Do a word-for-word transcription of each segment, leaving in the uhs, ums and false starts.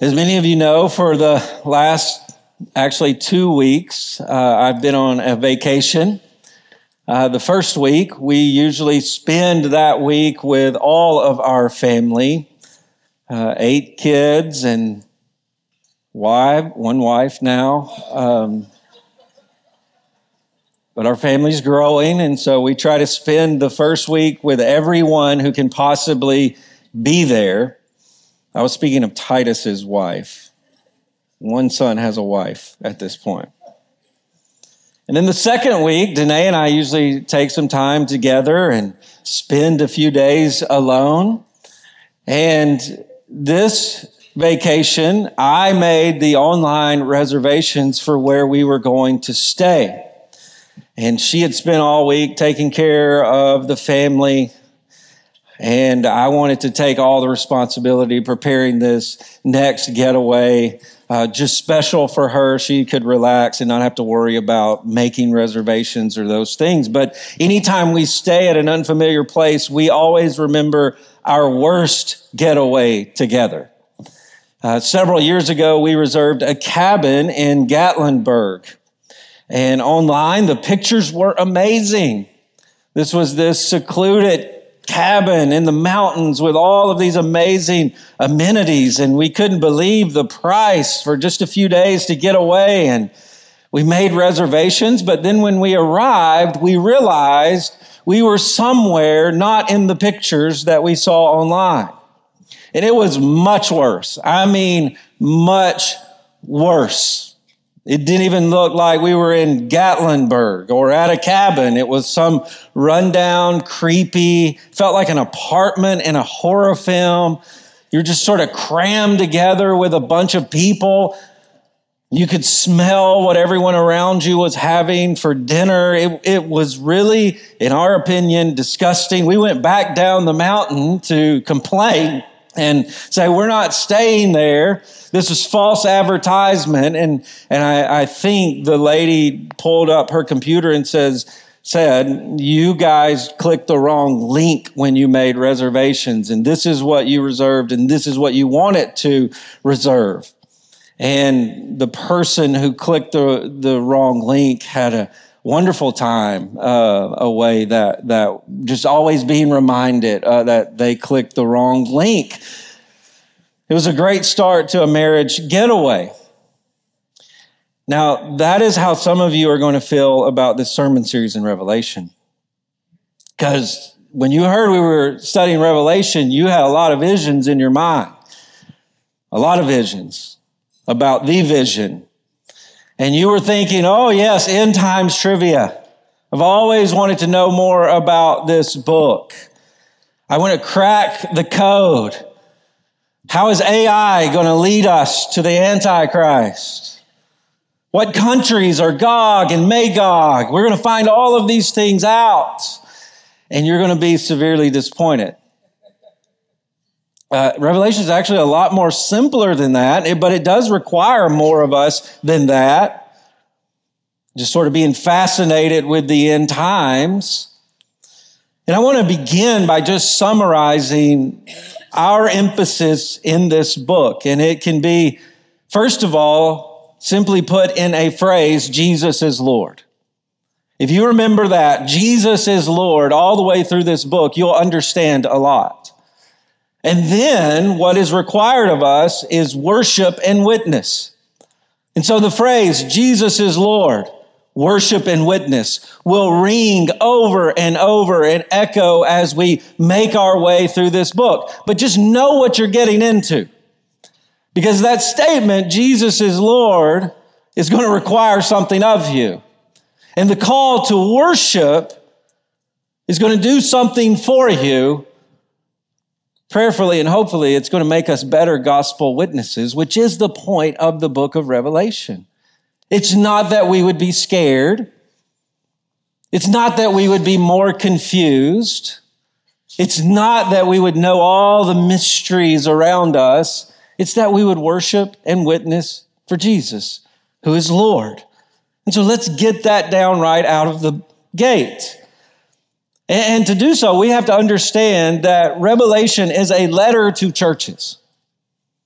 As many of you know, for the last actually two weeks, uh, I've been on a vacation. Uh, the first week, we usually spend that week with all of our family, uh, eight kids and wife, one wife now. Um, but our family's growing, and so we try to spend the first week with everyone who can possibly be there. I was speaking of Titus's wife. One son has a wife at this point. And then the second week, Danae and I usually take some time together and spend a few days alone. And this vacation, I made the online reservations for where we were going to stay. And she had spent all week taking care of the family. And I wanted to take all the responsibility preparing this next getaway, uh, just special for her. She could relax and not have to worry about making reservations or those things. But anytime we stay at an unfamiliar place, we always remember our worst getaway together. Uh, several years ago, we reserved a cabin in Gatlinburg. And online, the pictures were amazing. This was this secluded cabin in the mountains with all of these amazing amenities, and we couldn't believe the price for just a few days to get away. And we made reservations, but then when we arrived, we realized we were somewhere not in the pictures that we saw online. And it was much worse. I mean, much worse. It didn't even look like we were in Gatlinburg or at a cabin. It was some rundown, creepy, felt like an apartment in a horror film. You're just sort of crammed together with a bunch of people. You could smell what everyone around you was having for dinner. It, it was really, in our opinion, disgusting. We went back down the mountain to complain and say, we're not staying there. This was false advertisement. And, and I, I think the lady pulled up her computer and says, said, you guys clicked the wrong link when you made reservations. And this is what you reserved. And this is what you wanted to reserve. And the person who clicked the, the wrong link had a wonderful time uh, away that, that just always being reminded uh, that they clicked the wrong link. It was a great start to a marriage getaway. Now, that is how some of you are going to feel about this sermon series in Revelation. Because when you heard we were studying Revelation, you had a lot of visions in your mind. A lot of visions about the vision. And you were thinking, oh yes, end times trivia. I've always wanted to know more about this book. I want to crack the code. How is A I going to lead us to the Antichrist? What countries are Gog and Magog? We're going to find all of these things out. And you're going to be severely disappointed. Uh, Revelation is actually a lot more simpler than that, but it does require more of us than that. Just sort of being fascinated with the end times. And I want to begin by just summarizing our emphasis in this book. And it can be, first of all, simply put in a phrase, Jesus is Lord. If you remember that, Jesus is Lord all the way through this book, you'll understand a lot. And then what is required of us is worship and witness. And so the phrase, Jesus is Lord, worship and witness, will ring over and over and echo as we make our way through this book. But just know what you're getting into. Because that statement, Jesus is Lord, is going to require something of you. And the call to worship is going to do something for you. Prayerfully and hopefully, it's going to make us better gospel witnesses, which is the point of the book of Revelation. It's not that we would be scared. It's not that we would be more confused. It's not that we would know all the mysteries around us. It's that we would worship and witness for Jesus, who is Lord. And so let's get that down right out of the gate. And to do so, we have to understand that Revelation is a letter to churches.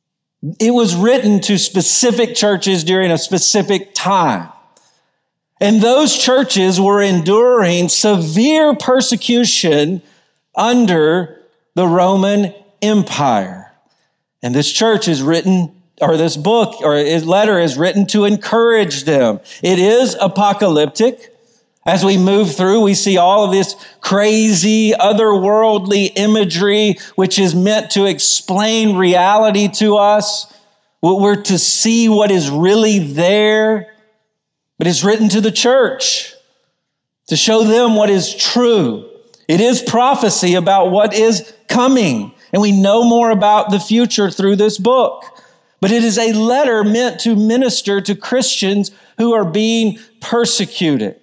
It was written to specific churches during a specific time. And those churches were enduring severe persecution under the Roman Empire. And this church is written, or this book, or his letter is written to encourage them. It is apocalyptic. As we move through, we see all of this crazy, otherworldly imagery, which is meant to explain reality to us. We're to see what is really there. But it's written to the church to show them what is true. It is prophecy about what is coming. And we know more about the future through this book. But it is a letter meant to minister to Christians who are being persecuted.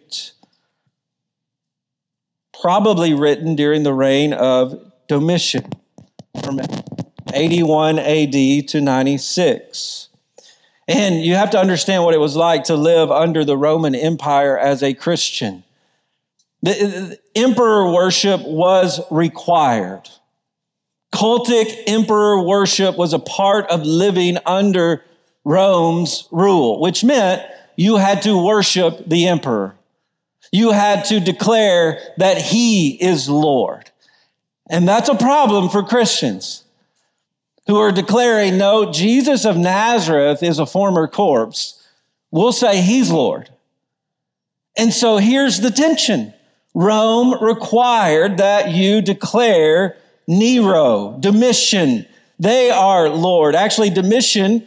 Probably written during the reign of Domitian from eighty-one A D to ninety-six. And you have to understand what it was like to live under the Roman Empire as a Christian. The, the emperor worship was required. Cultic emperor worship was a part of living under Rome's rule, which meant you had to worship the emperor. You had to declare that he is Lord. And that's a problem for Christians who are declaring, no, Jesus of Nazareth is a former corpse. We'll say he's Lord. And so here's the tension. Rome required that you declare Nero, Domitian, they are Lord. Actually, Domitian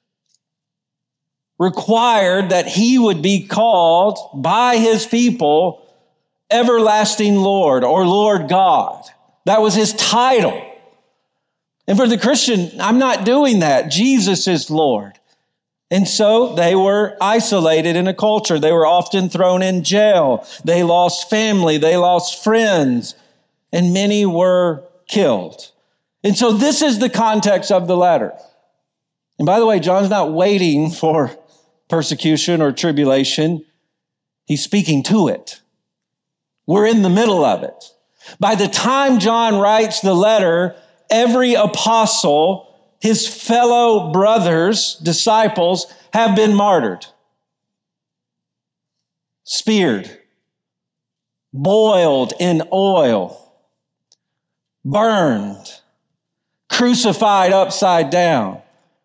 required that he would be called by his people Everlasting Lord or Lord God. That was his title. And for the Christian, I'm not doing that. Jesus is Lord. And so they were isolated in a culture. They were often thrown in jail. They lost family. They lost friends. And many were killed. And so this is the context of the letter. And by the way, John's not waiting for persecution or tribulation. He's speaking to it. We're in the middle of it. By the time John writes the letter, every apostle, his fellow brothers, disciples, have been martyred, speared, boiled in oil, burned, crucified upside down.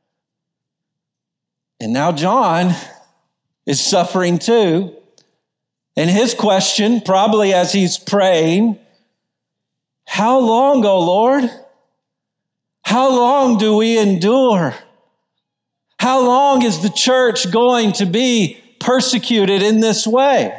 And now John is suffering too. And his question, probably as he's praying, how long, O Lord? How long do we endure? How long is the church going to be persecuted in this way?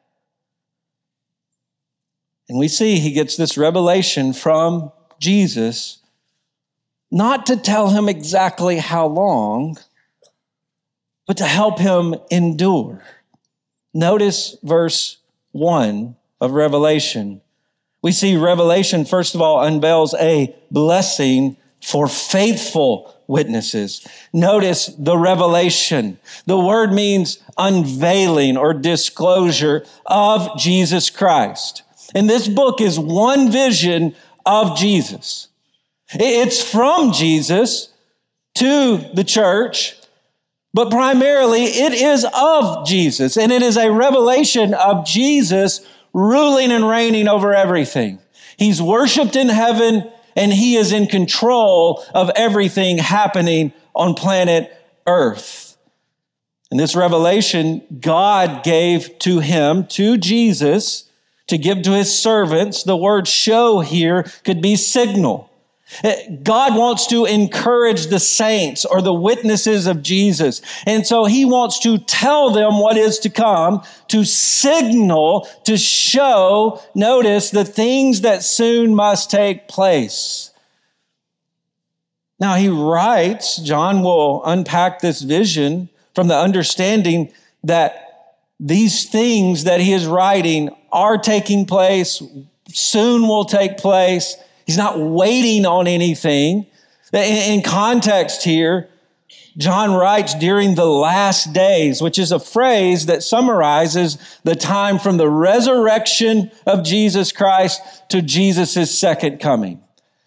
And we see he gets this revelation from Jesus, not to tell him exactly how long, but to help him endure. Notice verse one of Revelation. We see Revelation, first of all, unveils a blessing for faithful witnesses. Notice the revelation. The word means unveiling or disclosure of Jesus Christ. And this book is one vision of Jesus. It's from Jesus to the church, but primarily it is of Jesus. And it is a revelation of Jesus ruling and reigning over everything. He's worshiped in heaven, and he is in control of everything happening on planet Earth. And this revelation God gave to him, to Jesus, to give to his servants. The word show here could be signal. God wants to encourage the saints or the witnesses of Jesus. And so he wants to tell them what is to come, to signal, to show, notice, the things that soon must take place. Now he writes, John will unpack this vision from the understanding that these things that he is writing are taking place, soon will take place. He's not waiting on anything. In context here, John writes during the last days, which is a phrase that summarizes the time from the resurrection of Jesus Christ to Jesus' second coming.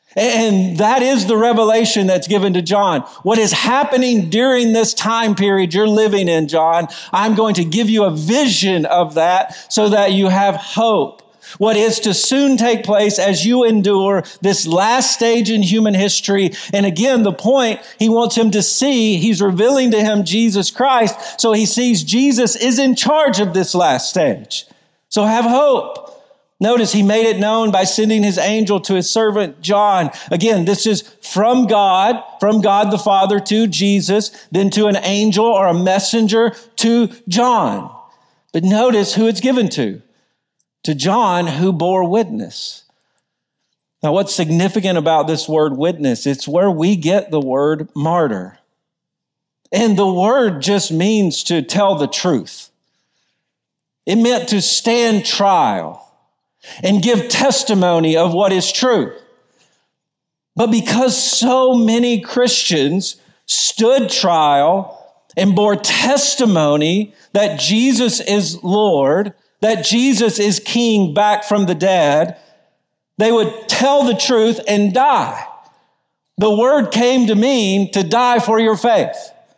And that is the revelation that's given to John. What is happening during this time period you're living in, John, I'm going to give you a vision of that so that you have hope. What is to soon take place as you endure this last stage in human history. And again, the point he wants him to see, he's revealing to him Jesus Christ. So he sees Jesus is in charge of this last stage. So have hope. Notice he made it known by sending his angel to his servant John. Again, this is from God, from God the Father to Jesus, then to an angel or a messenger to John. But notice who it's given to. To John, who bore witness. Now, what's significant about this word witness? It's where we get the word martyr. And the word just means to tell the truth. It meant to stand trial and give testimony of what is true. But because so many Christians stood trial and bore testimony that Jesus is Lord, that Jesus is King back from the dead, they would tell the truth and die. The word came to mean to die for your faith.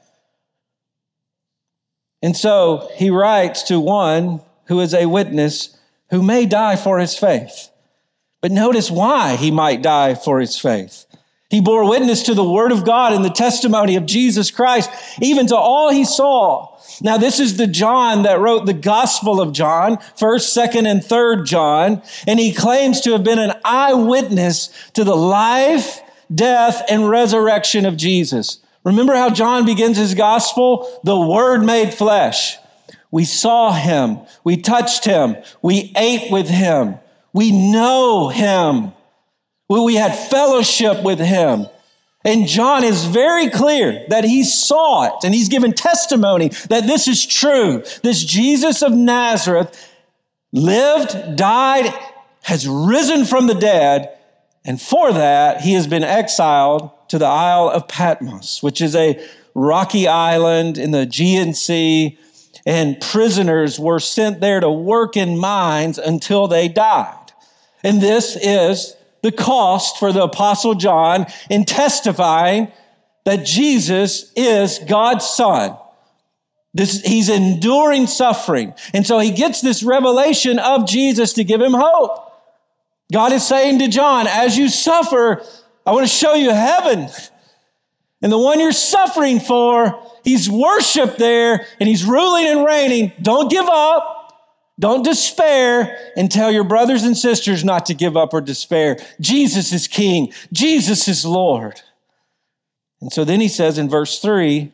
And so he writes to one who is a witness who may die for his faith. But notice why he might die for his faith. He bore witness to the word of God and the testimony of Jesus Christ, even to all he saw. Now, this is the John that wrote the Gospel of John, first, second, and third John. And he claims to have been an eyewitness to the life, death, and resurrection of Jesus. Remember how John begins his gospel? The Word made flesh. We saw him. We touched him. We ate with him. We know him. We had fellowship with him. And John is very clear that he saw it, and he's given testimony that this is true. This Jesus of Nazareth lived, died, has risen from the dead, and for that he has been exiled to the Isle of Patmos, which is a rocky island in the Aegean Sea, and prisoners were sent there to work in mines until they died. And this is the cost for the Apostle John in testifying that Jesus is God's Son. This, he's enduring suffering. And so he gets this revelation of Jesus to give him hope. God is saying to John, as you suffer, I want to show you heaven. And the one you're suffering for, he's worshiped there and he's ruling and reigning. Don't give up. Don't despair, and tell your brothers and sisters not to give up or despair. Jesus is King. Jesus is Lord. And so then he says in verse three,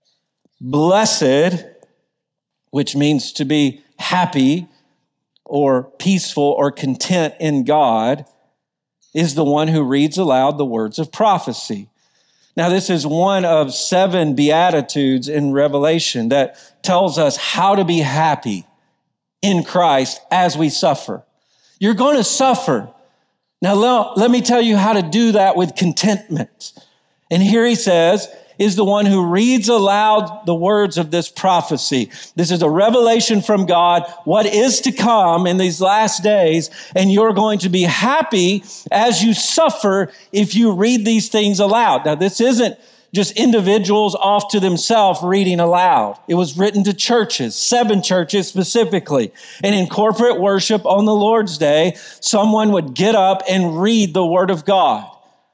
blessed, which means to be happy or peaceful or content in God, is the one who reads aloud the words of prophecy. Now, this is one of seven Beatitudes in Revelation that tells us how to be happy in Christ as we suffer. You're going to suffer. Now, let, let me tell you how to do that with contentment. And here he says, is the one who reads aloud the words of this prophecy. This is a revelation from God, what is to come in these last days, and you're going to be happy as you suffer if you read these things aloud. Now, this isn't just individuals off to themselves reading aloud. It was written to churches, seven churches specifically. And in corporate worship on the Lord's Day, someone would get up and read the Word of God.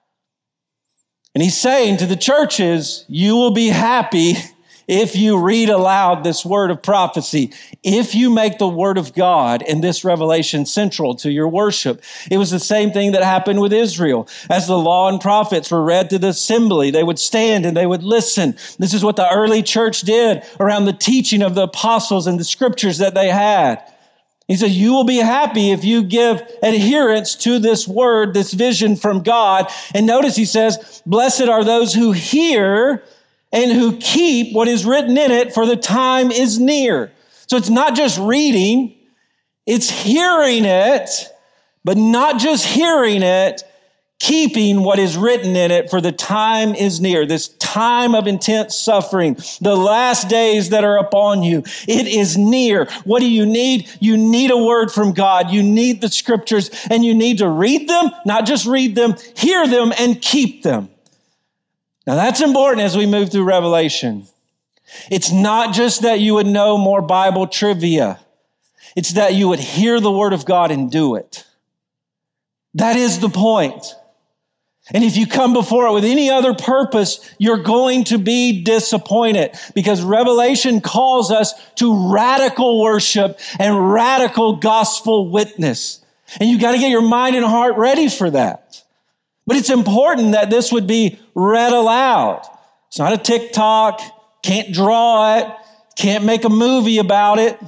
And he's saying to the churches, you will be happy if you read aloud this word of prophecy, if you make the Word of God and this revelation central to your worship. It was the same thing that happened with Israel. As the law and prophets were read to the assembly, they would stand and they would listen. This is what the early church did around the teaching of the apostles and the scriptures that they had. He said, you will be happy if you give adherence to this word, this vision from God. And notice he says, blessed are those who hear and who keep what is written in it, for the time is near. So it's not just reading, it's hearing it, but not just hearing it, keeping what is written in it, for the time is near. This time of intense suffering, the last days that are upon you. It is near. What do you need? You need a word from God. You need the scriptures, and you need to read them, not just read them, hear them, and keep them. Now that's important as we move through Revelation. It's not just that you would know more Bible trivia. It's that you would hear the word of God and do it. That is the point. And if you come before it with any other purpose, you're going to be disappointed, because Revelation calls us to radical worship and radical gospel witness. And you got to get your mind and heart ready for that. But it's important that this would be read aloud. It's not a TikTok. Can't draw it. Can't make a movie about it.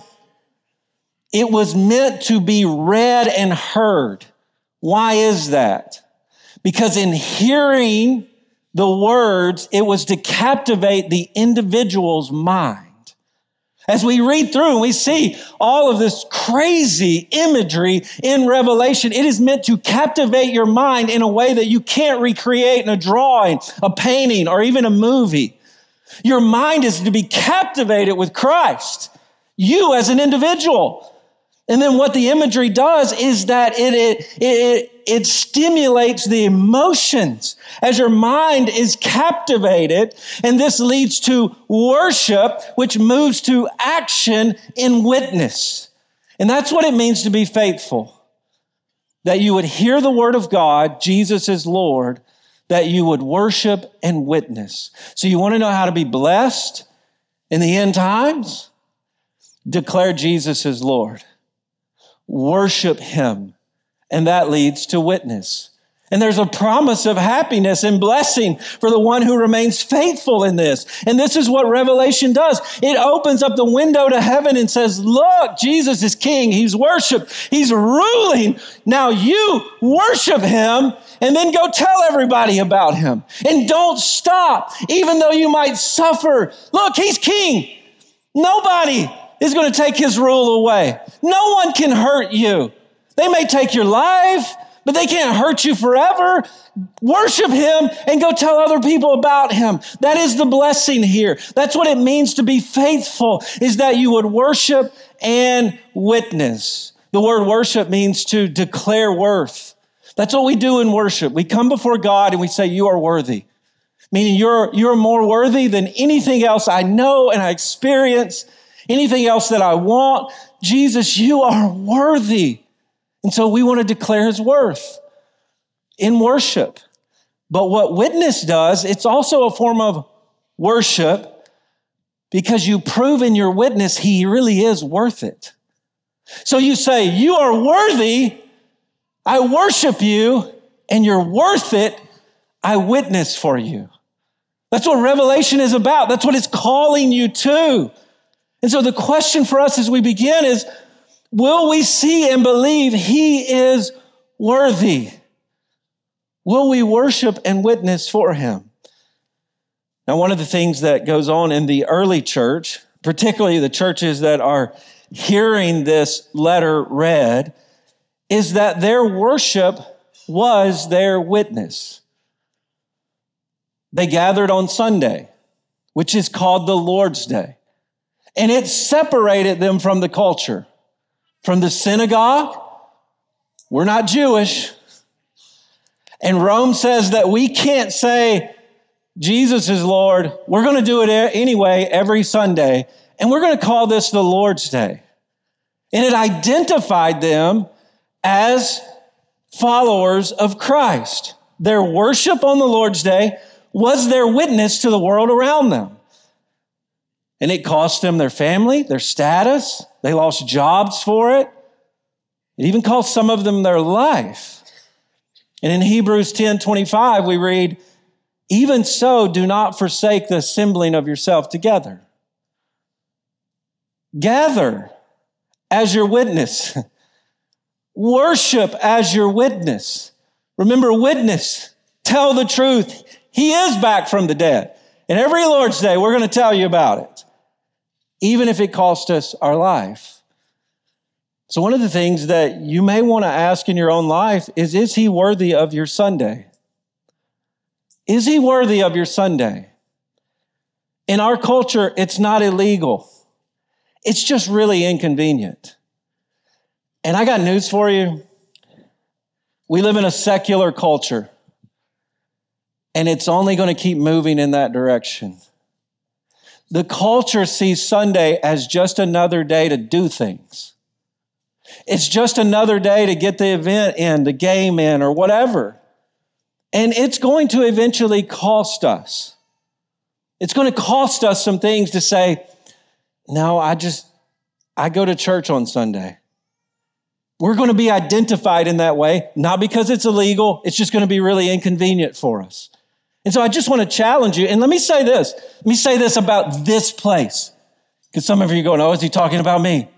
It was meant to be read and heard. Why is that? Because in hearing the words, it was to captivate the individual's mind. As we read through and we see all of this crazy imagery in Revelation, it is meant to captivate your mind in a way that you can't recreate in a drawing, a painting, or even a movie. Your mind is to be captivated with Christ, you as an individual. And then what the imagery does is that it, it, it, it stimulates the emotions as your mind is captivated. And this leads to worship, which moves to action in witness. And that's what it means to be faithful. That you would hear the word of God, Jesus is Lord, that you would worship and witness. So you want to know how to be blessed in the end times? Declare Jesus is Lord. Worship him, and that leads to witness. And there's a promise of happiness and blessing for the one who remains faithful in this. And this is what Revelation does. It opens up the window to heaven and says, look, Jesus is king. He's worshiped. He's ruling. Now you worship him and then go tell everybody about him. And don't stop, even though you might suffer. Look, he's king. Nobody is going to take his rule away. No one can hurt you. They may take your life, but they can't hurt you forever. Worship him and go tell other people about him. That is the blessing here. That's what it means to be faithful, is that you would worship and witness. The word worship means to declare worth. That's what we do in worship. We come before God and we say, you are worthy. Meaning you're, you're more worthy than anything else I know and I experience. Anything else that I want, Jesus, you are worthy. And so we want to declare his worth in worship. But what witness does, it's also a form of worship, because you prove in your witness he really is worth it. So you say, you are worthy, I worship you, and you're worth it, I witness for you. That's what Revelation is about. That's what it's calling you to. And so the question for us as we begin is, will we see and believe he is worthy? Will we worship and witness for him? Now, one of the things that goes on in the early church, particularly the churches that are hearing this letter read, is that their worship was their witness. They gathered on Sunday, which is called the Lord's Day. And it separated them from the culture, from the synagogue. We're not Jewish. And Rome says that we can't say Jesus is Lord. We're going to do it anyway every Sunday. And we're going to call this the Lord's Day. And it identified them as followers of Christ. Their worship on the Lord's Day was their witness to the world around them. And it cost them their family, their status. They lost jobs for it. It even cost some of them their life. And in Hebrews ten twenty-five, we read, even so, do not forsake the assembling of yourself together. Gather as your witness. Worship as your witness. Remember, witness. Tell the truth. He is back from the dead. And every Lord's Day, we're going to tell you about it, even if it cost us our life. So one of the things that you may want to ask in your own life is, is he worthy of your Sunday? Is he worthy of your Sunday? In our culture, it's not illegal. It's just really inconvenient. And I got news for you. We live in a secular culture, and it's only going to keep moving in that direction. The culture sees Sunday as just another day to do things. It's just another day to get the event in, the game in, or whatever. And it's going to eventually cost us. It's going to cost us some things to say, no, I just, I go to church on Sunday. We're going to be identified in that way, not because it's illegal. It's just going to be really inconvenient for us. And so I just want to challenge you. And let me say this. Let me say this about this place. Because some of you are going, oh, is he talking about me?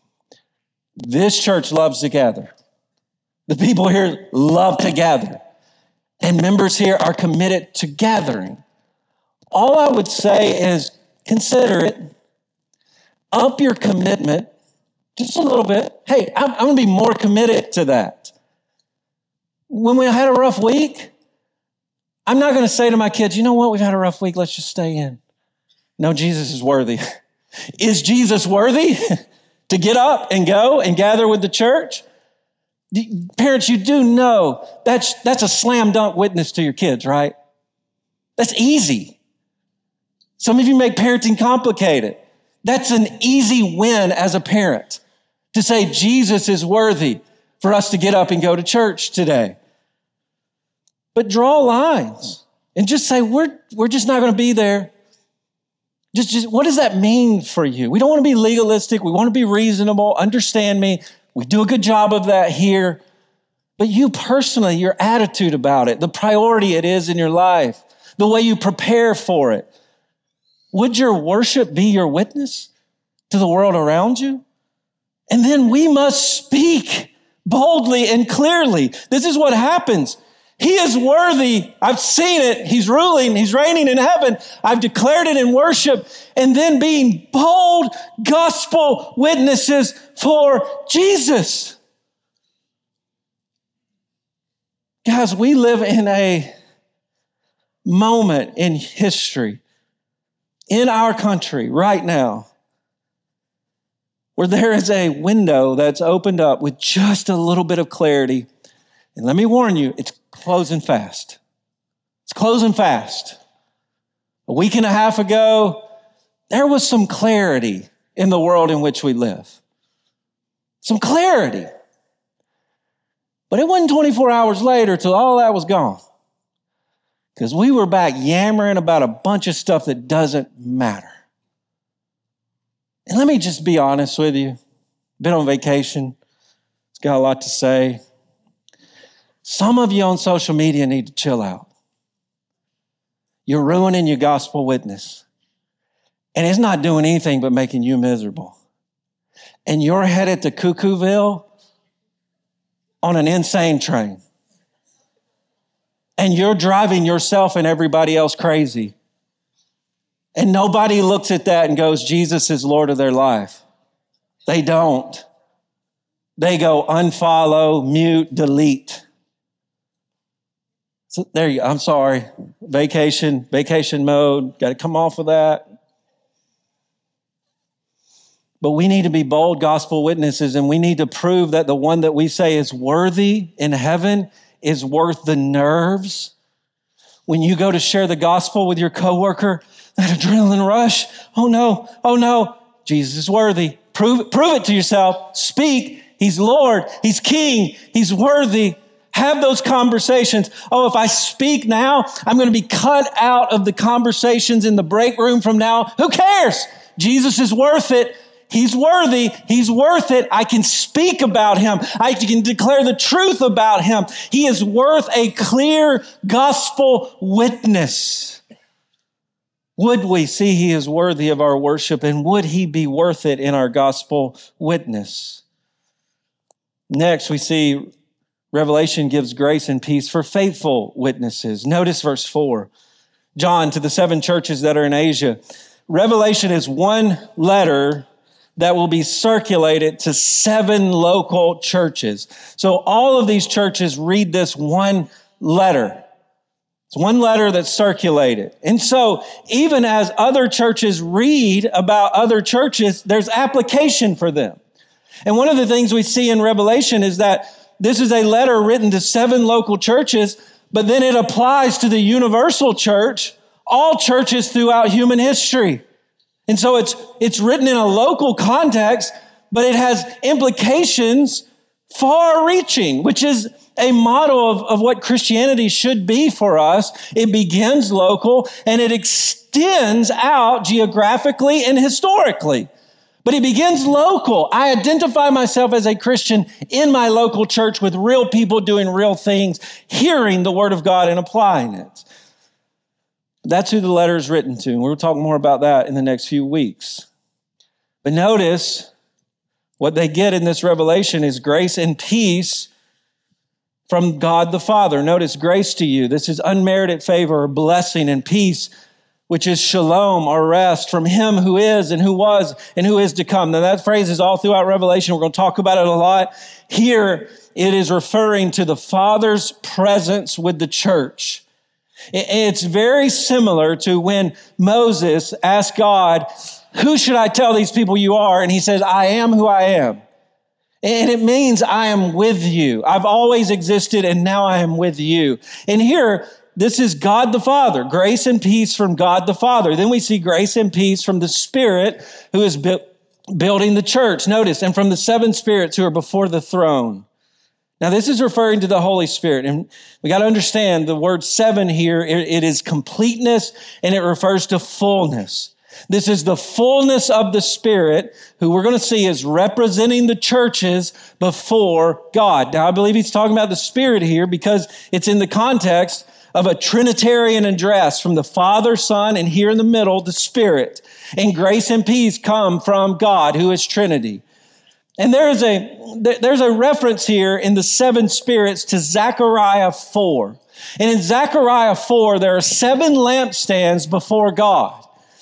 This church loves to gather. The people here love to gather. And members here are committed to gathering. All I would say is consider it. Up your commitment just a little bit. Hey, I'm, I'm going to be more committed to that. When we had a rough week, I'm not going to say to my kids, you know what, we've had a rough week, let's just stay in. No, Jesus is worthy. Is Jesus worthy to get up and go and gather with the church? Parents, you do know that's, that's a slam dunk witness to your kids, right? That's easy. Some of you make parenting complicated. That's an easy win as a parent to say Jesus is worthy for us to get up and go to church today. But draw lines and just say, we're, we're just not going to be there. Just, just, what does that mean for you? We don't want to be legalistic. We want to be reasonable. Understand me. We do a good job of that here. But you personally, your attitude about it, the priority it is in your life, the way you prepare for it. Would your worship be your witness to the world around you? And then we must speak boldly and clearly. This is what happens. He is worthy. I've seen it. He's ruling. He's reigning in heaven. I've declared it in worship. And then being bold gospel witnesses for Jesus. Guys, we live in a moment in history, in our country right now, where there is a window that's opened up with just a little bit of clarity. And let me warn you, it's closing fast. It's closing fast. A week and a half ago, there was some clarity in the world in which we live. Some clarity. But it wasn't twenty-four hours later till all that was gone. Because we were back yammering about a bunch of stuff that doesn't matter. And let me just be honest with you. Been on vacation. It's got a lot to say. Some of you on social media need to chill out. You're ruining your gospel witness. And it's not doing anything but making you miserable. And you're headed to Cuckooville on an insane train. And you're driving yourself and everybody else crazy. And nobody looks at that and goes, Jesus is Lord of their life. They don't. They go unfollow, mute, delete. So there you go. I'm sorry. Vacation, vacation mode. Got to come off of that. But we need to be bold gospel witnesses, and we need to prove that the one that we say is worthy in heaven is worth the nerves. When you go to share the gospel with your coworker, that adrenaline rush. Oh no, oh no. Jesus is worthy. Prove, prove it to yourself. Speak. He's Lord. He's King. He's worthy. Have those conversations. Oh, if I speak now, I'm going to be cut out of the conversations in the break room from now. Who cares? Jesus is worth it. He's worthy. He's worth it. I can speak about him. I can declare the truth about him. He is worth a clear gospel witness. Would we see he is worthy of our worship, and would he be worth it in our gospel witness? Next, we see Revelation gives grace and peace for faithful witnesses. Notice verse four. John, to the seven churches that are in Asia. Revelation is one letter that will be circulated to seven local churches. So all of these churches read this one letter. It's one letter that's circulated. And so even as other churches read about other churches, there's application for them. And one of the things we see in Revelation is that this is a letter written to seven local churches, but then it applies to the universal church, all churches throughout human history. And so it's, it's written in a local context, but it has implications far-reaching, which is a model of, of what Christianity should be for us. It begins local and it extends out geographically and historically. But it begins local. I identify myself as a Christian in my local church with real people doing real things, hearing the word of God and applying it. That's who the letter is written to. And we'll talk more about that in the next few weeks. But notice what they get in this revelation is grace and peace from God the Father. Notice grace to you. This is unmerited favor or blessing, and peace, which is shalom or rest from him who is and who was and who is to come. Now that phrase is all throughout Revelation. We're going to talk about it a lot. Here it is referring to the Father's presence with the church. It's very similar to when Moses asked God, who should I tell these people you are? And he says, I am who I am. And it means I am with you. I've always existed and now I am with you. And here, this is God the Father, grace and peace from God the Father. Then we see grace and peace from the Spirit who is bu- building the church. Notice, and from the seven spirits who are before the throne. Now, this is referring to the Holy Spirit. And we got to understand the word seven here, it, it is completeness and it refers to fullness. This is the fullness of the Spirit, who we're going to see is representing the churches before God. Now, I believe he's talking about the Spirit here because it's in the context of a Trinitarian address from the Father, Son, and here in the middle, the Spirit. And grace and peace come from God, who is Trinity. And there is a, there's a reference here in the seven spirits to Zechariah four. And in Zechariah four, there are seven lampstands before God.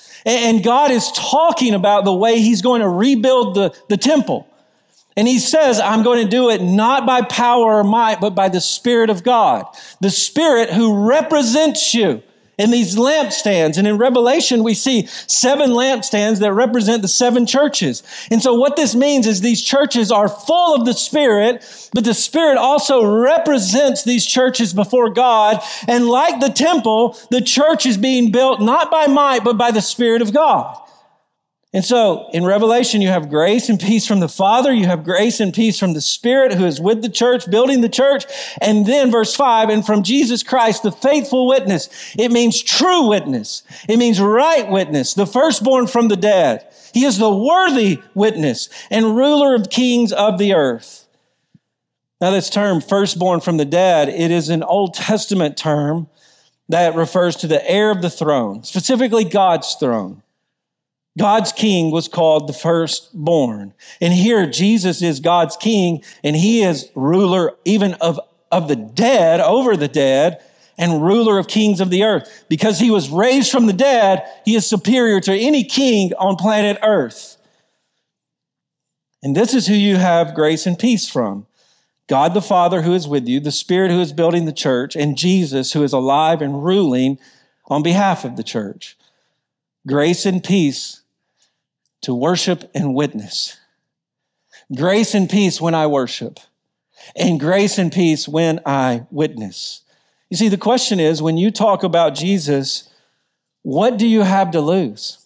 And God is talking about the way he's going to rebuild the, the temple. And he says, I'm going to do it not by power or might, but by the Spirit of God. The Spirit who represents you in these lampstands. And in Revelation, we see seven lampstands that represent the seven churches. And so what this means is these churches are full of the Spirit, but the Spirit also represents these churches before God. And like the temple, the church is being built not by might, but by the Spirit of God. And so in Revelation, you have grace and peace from the Father. You have grace and peace from the Spirit who is with the church, building the church. And then verse five, and from Jesus Christ, the faithful witness. It means true witness. It means right witness, the firstborn from the dead. He is the worthy witness and ruler of kings of the earth. Now this term, firstborn from the dead, it is an Old Testament term that refers to the heir of the throne, specifically God's throne. God's king was called the firstborn. And here Jesus is God's king and he is ruler even of, of the dead, over the dead, and ruler of kings of the earth. Because he was raised from the dead, he is superior to any king on planet earth. And this is who you have grace and peace from. God the Father who is with you, the Spirit who is building the church, and Jesus who is alive and ruling on behalf of the church. Grace and peace to worship and witness. Grace and peace when I worship. And grace and peace when I witness. You see, the question is, when you talk about Jesus, what do you have to lose?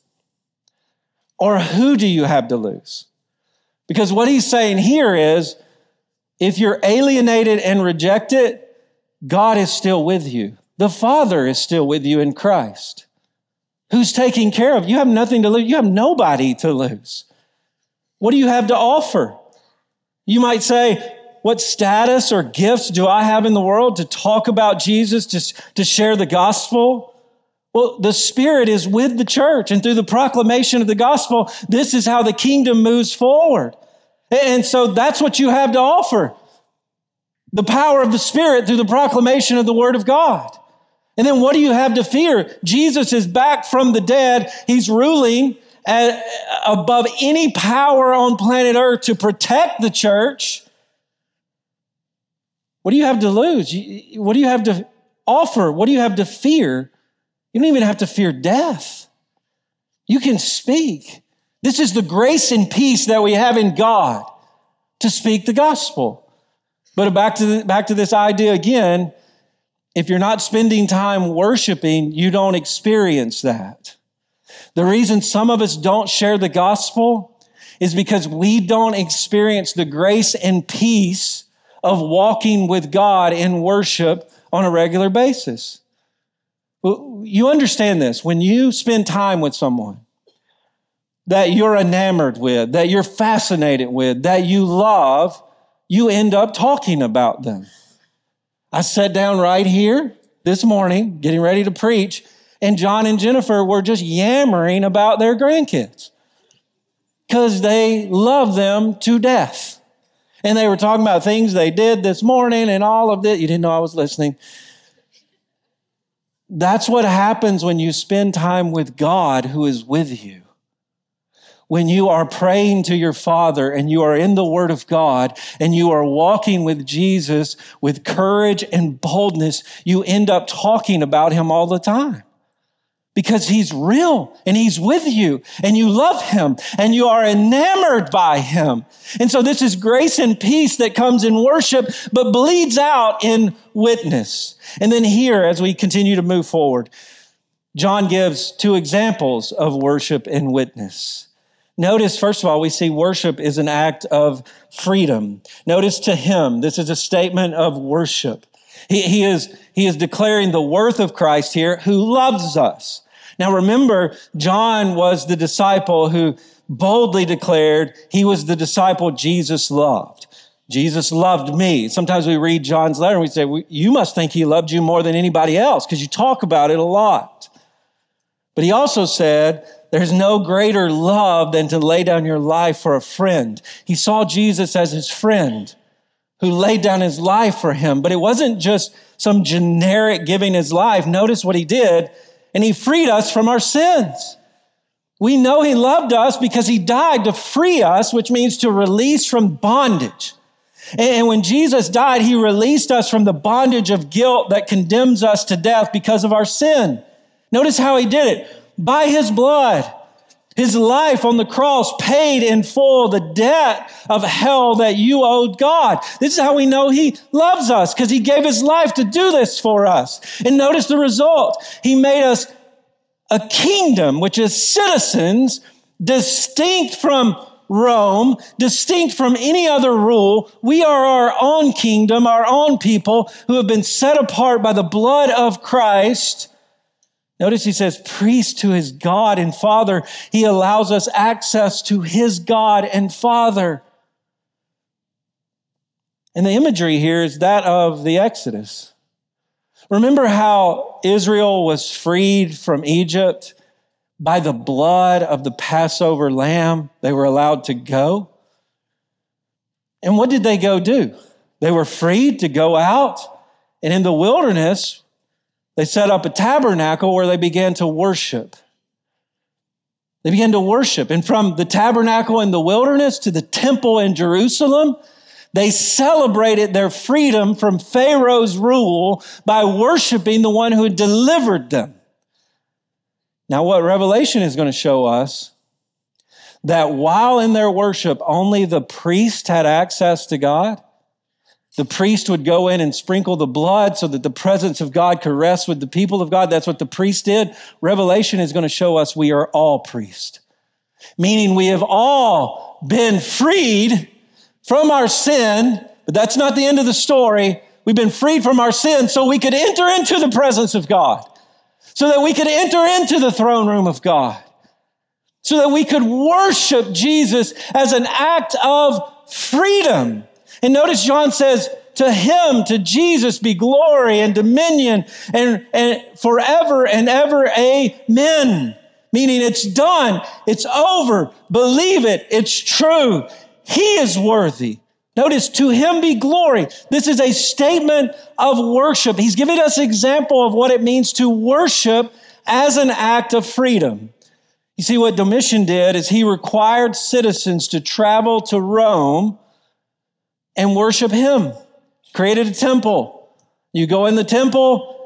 Or who do you have to lose? Because what he's saying here is, if you're alienated and rejected, God is still with you. The Father is still with you in Christ. Who's taking care of you? You have nothing to lose. You have nobody to lose. What do you have to offer? You might say, what status or gifts do I have in the world to talk about Jesus, to, to share the gospel? Well, the Spirit is with the church, and through the proclamation of the gospel, this is how the kingdom moves forward. And so that's what you have to offer. The power of the Spirit through the proclamation of the word of God. And then what do you have to fear? Jesus is back from the dead. He's ruling at, above any power on planet Earth to protect the church. What do you have to lose? What do you have to offer. What do you have to fear? You don't even have to fear death. You can speak. This is the grace and peace that we have in God to speak the gospel. But back to the, back to this idea again, if you're not spending time worshiping, you don't experience that. The reason some of us don't share the gospel is because we don't experience the grace and peace of walking with God in worship on a regular basis. You understand this. When you spend time with someone that you're enamored with, that you're fascinated with, that you love, you end up talking about them. I sat down right here this morning, getting ready to preach, and John and Jennifer were just yammering about their grandkids because they love them to death. And they were talking about things they did this morning and all of that. You didn't know I was listening. That's what happens when you spend time with God who is with you. When you are praying to your Father and you are in the Word of God and you are walking with Jesus with courage and boldness, you end up talking about Him all the time. Because He's real and He's with you and you love Him and you are enamored by Him. And so this is grace and peace that comes in worship but bleeds out in witness. And then here, as we continue to move forward, John gives two examples of worship and witness. Notice, first of all, we see worship is an act of freedom. Notice to Him, this is a statement of worship. He, he is, he is declaring the worth of Christ here, who loves us. Now remember, John was the disciple who boldly declared he was the disciple Jesus loved. Jesus loved me. Sometimes we read John's letter and we say, you must think He loved you more than anybody else because you talk about it a lot. But He also said, there's no greater love than to lay down your life for a friend. He saw Jesus as His friend who laid down His life for Him. But it wasn't just some generic giving His life. Notice what He did, and He freed us from our sins. We know He loved us because He died to free us, which means to release from bondage. And when Jesus died, He released us from the bondage of guilt that condemns us to death because of our sin. Notice how He did it. By His blood, His life on the cross paid in full the debt of hell that you owed God. This is how we know He loves us, because He gave His life to do this for us. And notice the result. He made us a kingdom, which is citizens, distinct from Rome, distinct from any other rule. We are our own kingdom, our own people who have been set apart by the blood of Christ. Notice He says, priest to His God and Father. He allows us access to His God and Father. And the imagery here is that of the Exodus. Remember how Israel was freed from Egypt by the blood of the Passover lamb? They were allowed to go. And what did they go do? They were freed to go out. And in the wilderness, they set up a tabernacle where they began to worship. They began to worship. And from the tabernacle in the wilderness to the temple in Jerusalem, they celebrated their freedom from Pharaoh's rule by worshiping the one who had delivered them. Now, what Revelation is going to show us, that while in their worship, only the priest had access to God. The priest would go in and sprinkle the blood so that the presence of God could rest with the people of God. That's what the priest did. Revelation is going to show us we are all priests, meaning we have all been freed from our sin, but that's not the end of the story. We've been freed from our sin so we could enter into the presence of God, so that we could enter into the throne room of God, so that we could worship Jesus as an act of freedom. And notice John says, to Him, to Jesus be glory and dominion and, and forever and ever. Amen. Meaning it's done. It's over. Believe it. It's true. He is worthy. Notice, to Him be glory. This is a statement of worship. He's giving us an example of what it means to worship as an act of freedom. You see, what Domitian did is he required citizens to travel to Rome and worship him. Created a temple. You go in the temple,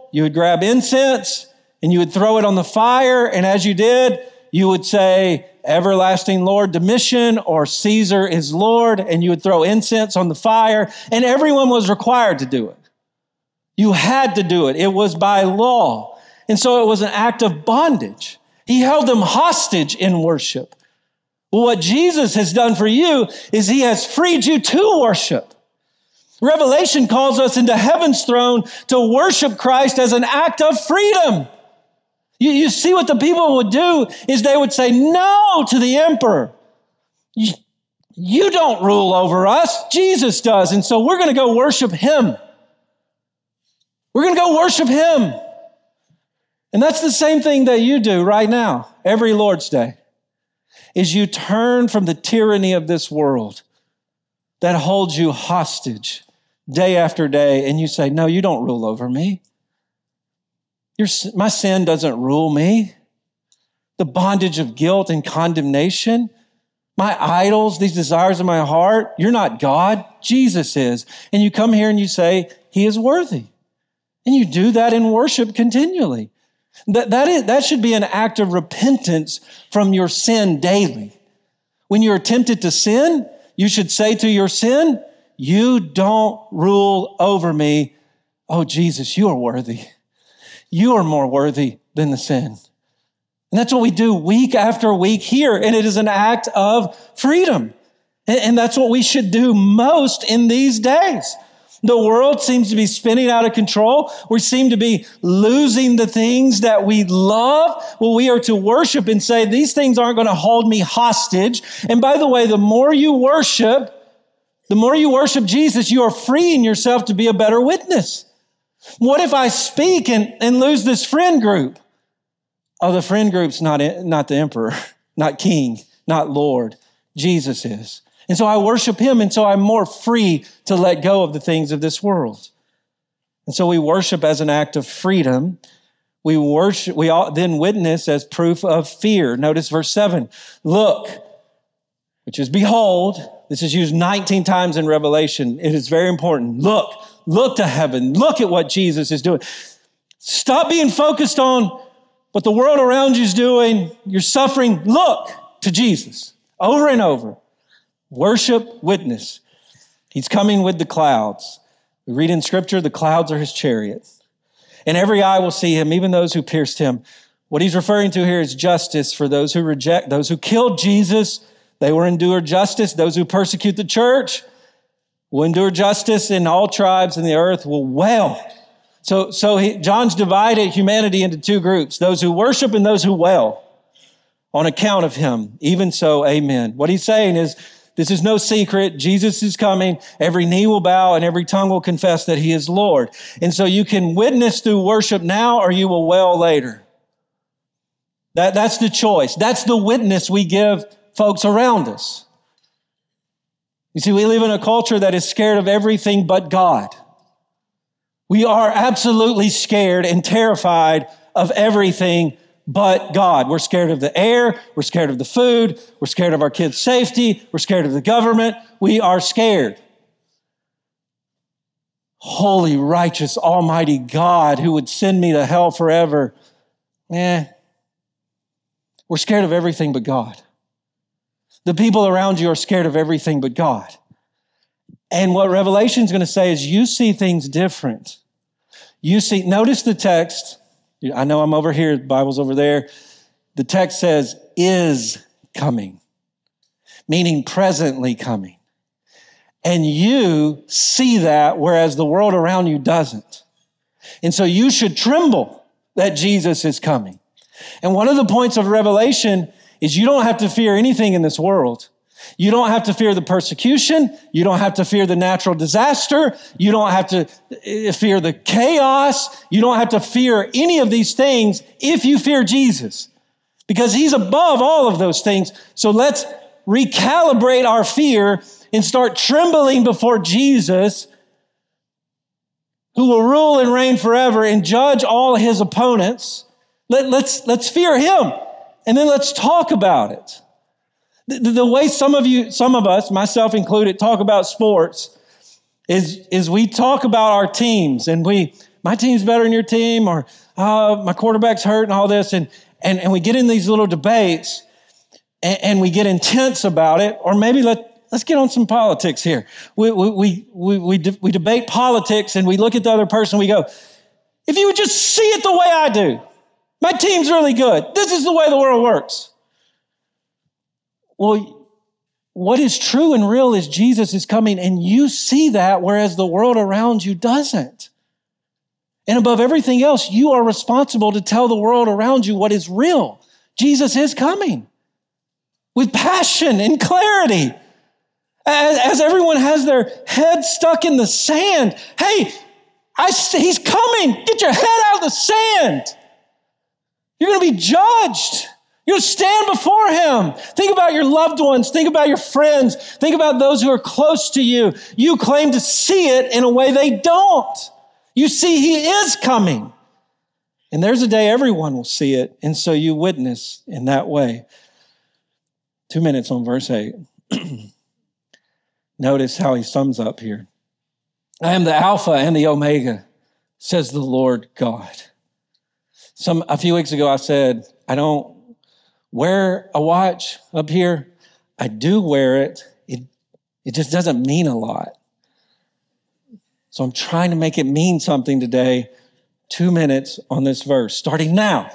you would grab incense and you would throw it on the fire. And as you did, you would say, everlasting Lord, Domitian, or Caesar is Lord. And you would throw incense on the fire. And everyone was required to do it. You had to do it. It was by law. And so it was an act of bondage. He held them hostage in worship. Well, what Jesus has done for you is he has freed you to worship. Revelation calls us into heaven's throne to worship Christ as an act of freedom. You, you see what the people would do is they would say no to the emperor. You, you don't rule over us. Jesus does. And so we're going to go worship him. We're going to go worship him. And that's the same thing that you do right now, every Lord's Day, is you turn from the tyranny of this world that holds you hostage day after day, and you say, no, you don't rule over me. Your, my sin doesn't rule me. The bondage of guilt and condemnation, my idols, these desires of my heart, you're not God, Jesus is. And you come here and you say, he is worthy. And you do that in worship continually. That, that, is, that should be an act of repentance from your sin daily. When you're tempted to sin, you should say to your sin, you don't rule over me. Oh, Jesus, you are worthy. You are more worthy than the sin. And that's what we do week after week here. And it is an act of freedom. And, and that's what we should do most in these days. The world seems to be spinning out of control. We seem to be losing the things that we love. Well, we are to worship and say, these things aren't going to hold me hostage. And by the way, the more you worship, the more you worship Jesus, you are freeing yourself to be a better witness. What if I speak and, and lose this friend group? Oh, the friend group's not, not the emperor, not king, not Lord. Jesus is. And so I worship him, and so I'm more free to let go of the things of this world. And so we worship as an act of freedom. We worship, we all then witness as proof of fear. Notice verse seven. Look, which is behold. This is used nineteen times in Revelation. It is very important. Look, look to heaven. Look at what Jesus is doing. Stop being focused on what the world around you is doing. You're suffering. Look to Jesus over and over. Worship, witness. He's coming with the clouds. We read in Scripture, the clouds are his chariot. And every eye will see him, even those who pierced him. What he's referring to here is justice for those who reject, those who killed Jesus. They will endure justice. Those who persecute the church will endure justice, and all tribes in the earth will wail. So, so he, John's divided humanity into two groups, those who worship and those who wail on account of him. Even so, amen. What he's saying is, this is no secret. Jesus is coming. Every knee will bow and every tongue will confess that he is Lord. And so you can witness through worship now, or you will wail later. That, that's the choice. That's the witness we give folks around us. You see, we live in a culture that is scared of everything but God. We are absolutely scared and terrified of everything but God. We're scared of the air. We're scared of the food. We're scared of our kids' safety. We're scared of the government. We are scared. Holy, righteous, almighty God who would send me to hell forever. Eh. We're scared of everything but God. The people around you are scared of everything but God. And what Revelation is going to say is you see things different. You see, notice the text. I know I'm over here, the Bible's over there. The text says, is coming, meaning presently coming. And you see that, whereas the world around you doesn't. And so you should tremble that Jesus is coming. And one of the points of Revelation is you don't have to fear anything in this world. You don't have to fear the persecution. You don't have to fear the natural disaster. You don't have to fear the chaos. You don't have to fear any of these things if you fear Jesus, because he's above all of those things. So let's recalibrate our fear and start trembling before Jesus, who will rule and reign forever and judge all his opponents. Let, let's, let's fear him, and then let's talk about it. The, the way some of you, some of us, myself included, talk about sports is, is we talk about our teams, and we my team's better than your team, or uh, my quarterback's hurt and all this. And, and, and we get in these little debates and, and we get intense about it. Or maybe let, let's get on some politics here. We, we, we, we, we, de- we debate politics and we look at the other person. We go, if you would just see it the way I do, my team's really good. This is the way the world works. Well, what is true and real is Jesus is coming, and you see that, whereas the world around you doesn't. And above everything else, you are responsible to tell the world around you what is real. Jesus is coming with passion and clarity. As, as everyone has their head stuck in the sand, hey, I, he's coming. Get your head out of the sand. You're going to be judged. You'll stand before him. Think about your loved ones. Think about your friends. Think about those who are close to you. You claim to see it in a way they don't. You see he is coming. And there's a day everyone will see it. And so you witness in that way. Two minutes on verse eight. Notice how he sums up here. I am the Alpha and the Omega, says the Lord God. Some a few weeks ago I said, I don't wear a watch up here. I do wear it. It, it just doesn't mean a lot. So I'm trying to make it mean something today. Two minutes on this verse, starting now.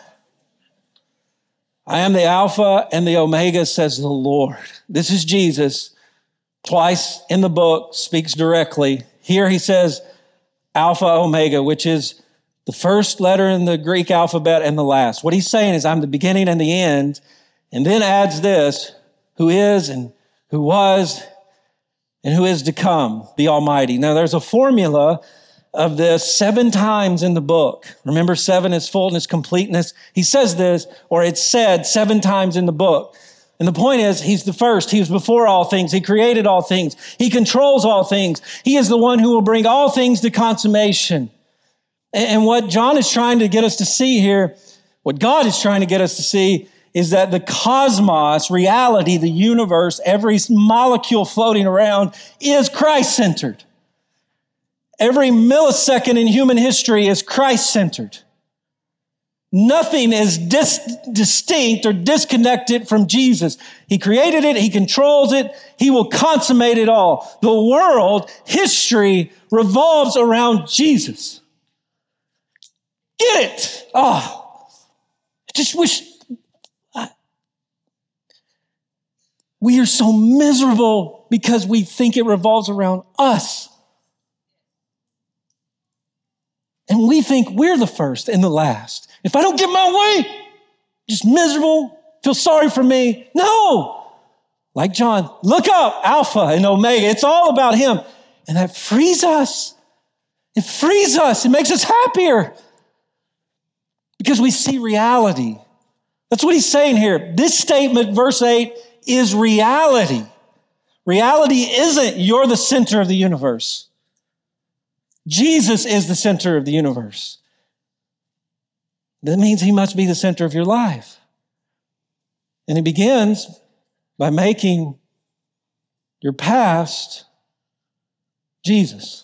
I am the Alpha and the Omega, says the Lord. This is Jesus. Twice in the book speaks directly. Here he says Alpha, Omega, which is the first letter in the Greek alphabet and the last. What he's saying is I'm the beginning and the end, and then adds this, who is and who was and who is to come, the Almighty. Now there's a formula of this seven times in the book. Remember, seven is fullness, completeness. He says this, or it's said seven times in the book. And the point is, he's the first. He was before all things. He created all things. He controls all things. He is the one who will bring all things to consummation. And what John is trying to get us to see here, what God is trying to get us to see, is that the cosmos, reality, the universe, every molecule floating around is Christ-centered. Every millisecond in human history is Christ-centered. Nothing is dis- distinct or disconnected from Jesus. He created it. He controls it. He will consummate it all. The world, history, revolves around Jesus. Get it? Oh, I just wish... I, we are so miserable because we think it revolves around us. And we think we're the first and the last. If I don't get my way, just miserable, feel sorry for me. No. Like John, look up, Alpha and Omega. It's all about him. And that frees us. It frees us. It makes us happier. Because we see reality. That's what he's saying here. This statement, verse eight, is reality. Reality isn't you're the center of the universe. Jesus is the center of the universe. That means he must be the center of your life. And he begins by making your past Jesus.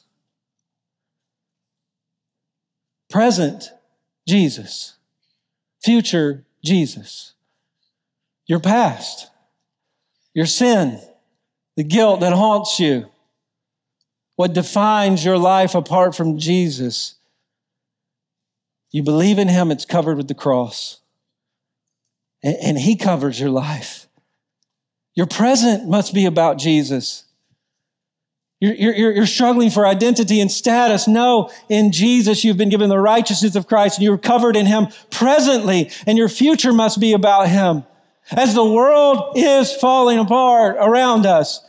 Present, Jesus. Future, Jesus. Your past, your sin, the guilt that haunts you, what defines your life apart from Jesus. You believe in him, it's covered with the cross. And, and he covers your life. Your present must be about Jesus. You're, you're, you're struggling for identity and status. No, in Jesus, you've been given the righteousness of Christ and you're covered in him presently. And your future must be about him. As the world is falling apart around us,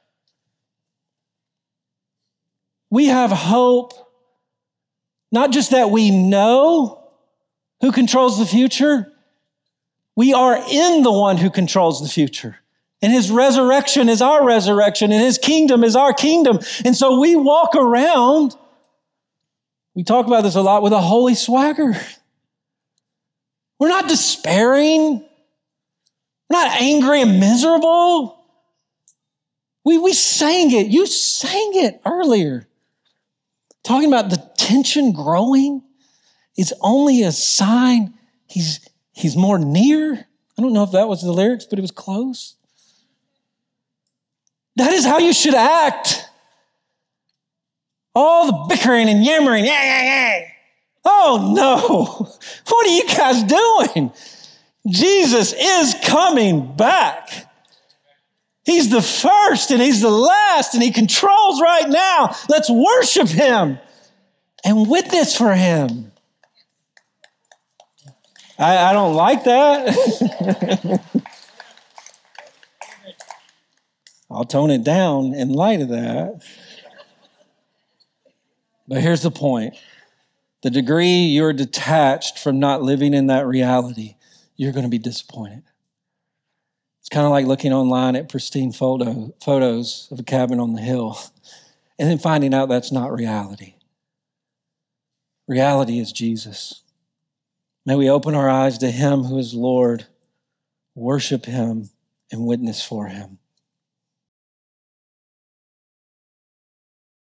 we have hope, not just that we know who controls the future. We are in the one who controls the future. And his resurrection is our resurrection, and his kingdom is our kingdom. And so we walk around, we talk about this a lot, with a holy swagger. We're not despairing. We're not angry and miserable. We, we sang it. You sang it earlier. Talking about the tension growing is only a sign he's, he's more near. I don't know if that was the lyrics, but it was close. That is how you should act. All the bickering and yammering. Yeah, yeah, yeah. Oh no. What are you guys doing? Jesus is coming back. He's the first and he's the last and he controls right now. Let's worship him and witness for him. I, I don't like that. I'll tone it down in light of that. But here's the point. The degree you're detached from not living in that reality, you're going to be disappointed. It's kind of like looking online at pristine photo, photos of a cabin on the hill and then finding out that's not reality. Reality is Jesus. May we open our eyes to him who is Lord, worship him, and witness for him.